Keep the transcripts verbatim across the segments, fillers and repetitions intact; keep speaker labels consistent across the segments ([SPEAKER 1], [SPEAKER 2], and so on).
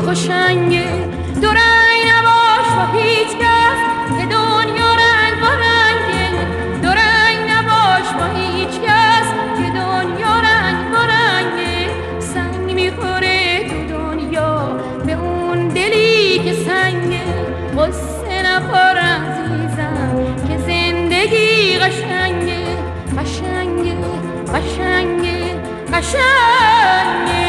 [SPEAKER 1] خوشنگه دو رنگ نباش با هیچ کس که دنیا رنگ با رنگه دو رنگ نباش با هیچ کس که دنیا رنگ با رنگه سنگ میخوره تو دنیا به اون دلی که سنگه قصه نخور عزیزم که زندگی قشنگه قشنگه قشنگه قشنگه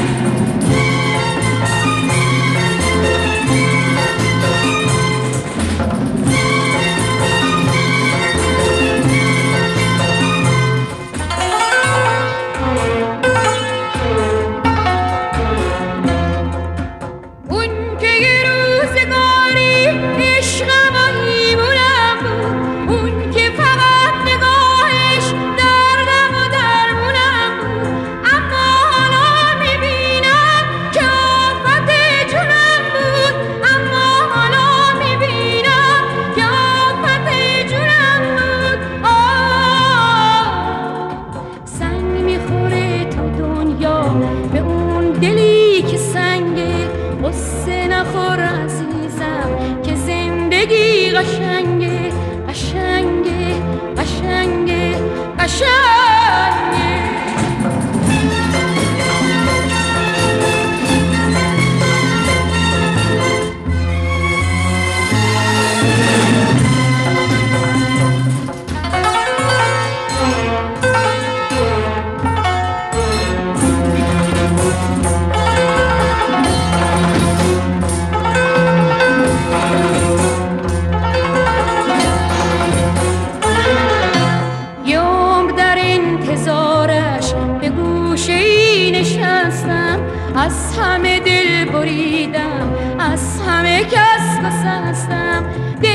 [SPEAKER 1] قشنگه قشنگه قشنگه قشنگه از همه دل بریدم از همه کس گسستم